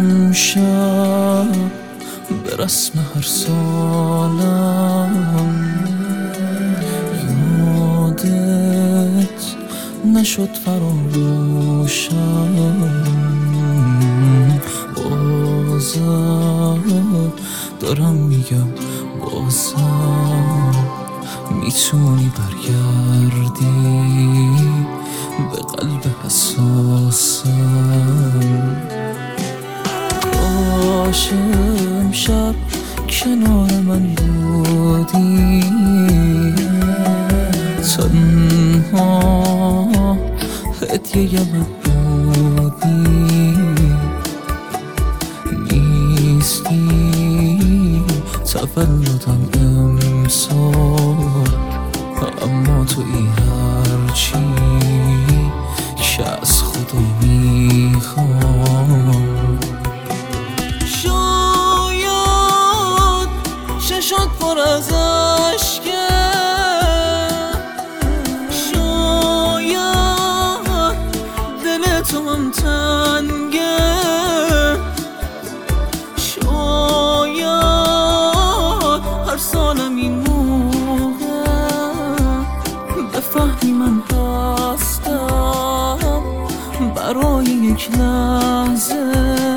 امشب به رسم هر سالم یادت نشد فراموشم، بازم دارم میگم بازم میتونی برگردی به قلب حساسم. کاش امشب کنار من بودی، تنها هدیه من بودی. نیستی تولدم امسال، اما تویی هرچی که از خدا میخوام. شاید چشات پر از عشقه، شاید دل تو هم تنگه، شاید هر سالم این موقع بفهمی من هستم برای یک لحظه.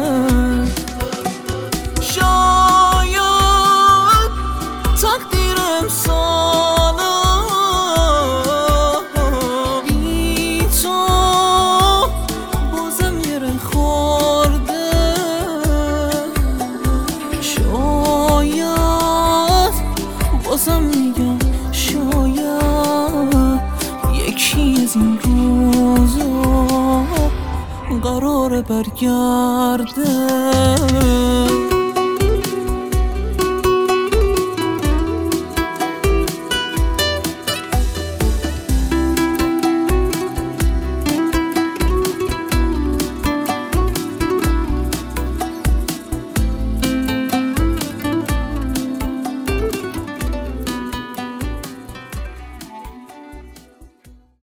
شاید تقدیر امسالم بی تو بازم گره خورده. شاید بازم میگم شاید یکی از این روزا قراره برگرده.